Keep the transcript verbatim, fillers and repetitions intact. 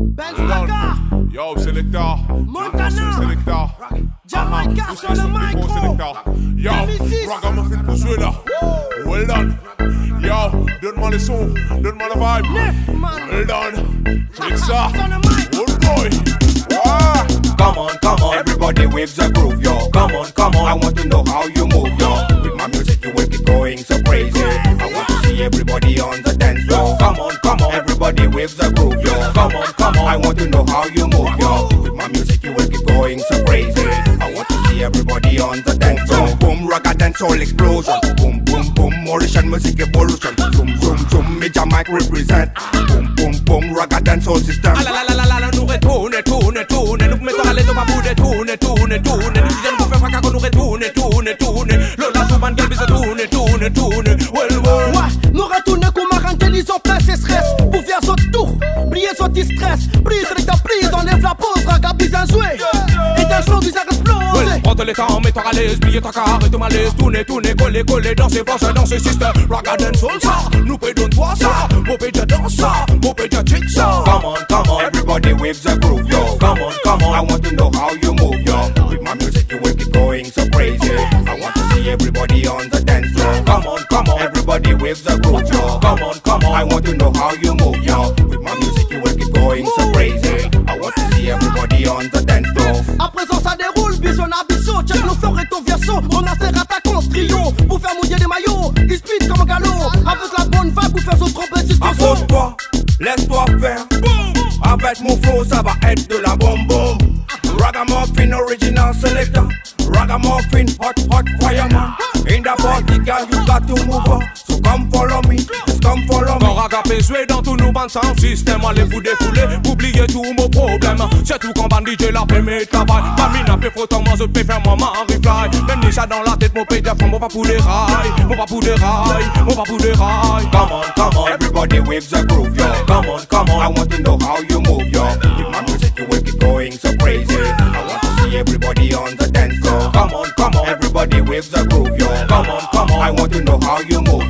Yo, Selector. Montana. Selector. Jamaica sur le micro. Selector. Yo, Ragamuffin pour ceux là. Well done. Yo, donne-moi le son, donne-moi la vibe. Well done. Check ça. Good boy. Ah. Come on, come on, everybody waves the groove, yo. Come on, come on, I want to know how you move, yo. With my music you will keep going so crazy. I want to see everybody on the dance floor. Come on, come on, everybody waves the groove, yo. Come on, come on, I want to know how you move, yo. With my music you will keep going so crazy. I want to see everybody on the dance floor. Boom, boom, ragga dance all explosion. Boom, boom, boom, Mauritian music evolution. Zoom, zoom, zoom, me Jamaica represent. Boom, boom, boom, ragga dance all system. Ah la la la la la, nous retourne, tourne, tourne, nous mettons à l'aise, on va bouder, tourne, tourne, tourne. Nous disons nous faire fracas qu'on nous retourne, tourne, tourne. Lola Souban, qu'elle bise, tourne, tourne, tourne. Well, well. Ouais, nous retourne comme un intelligent plein ses stress. Pour faire son tour, briller son distress. Prise avec ta prise, enlève la pause, raga bise un jouet. Et d'un show, bizarre explose. Well, prends les temps, mets-toi à l'aise, plier ta carre et ton malaise. Tourne, tourne, coller, coller, dans ses forces, dans ses systèmes. Raga dance all ça, nous pédons toi ça. Popédia dans ça, Popédia check ça. Come on, come on, everybody waves the groove, yo. Come on, come on, I want to know how you move, yo. With my music you will keep going so crazy. I want to see everybody on the dance floor. Come on, come on, everybody waves the groove, yo. Come on, come on, I want to know how you move, yo. With my music you will keep going so crazy. I want to see everybody on the dance floor. À présent ça déroule, bichon à bichon. Check nos fleurs et ton verso. On a ses attaquants trio. Pour faire mouiller des maillots, ils speed comme un galop. Avec la bonne vibe pour faire son trompette jusqu'au son. Accroche-toi, laisse-toi faire. Avec mon flow ça va être de la bombe bombe. Ragamuffin original selector. Ragamuffin hot hot fireman. In the party girl you got to move on. So come follow me, just come follow me. Quand raga peut jouer dans tous nos bandes sound system. Allez vous défouler, oubliez tous nos problèmes. C'est tout quand bandit j'ai la paix mes travail. Mamina peut frotter moi je peux faire mon reply. Même déjà dans la tête mon pays de femme. Mon pas pour des rails, mon pas pour des rails, mon pas pour des rails. Come on, come on, everybody waves the groove, yo. Come on, come on, I want to know how you move, yo. With my music you will keep going so crazy. I want to see everybody on the dance floor. Come on, come on, everybody waves the groove, yo. Come on, come on, I want to know how you move,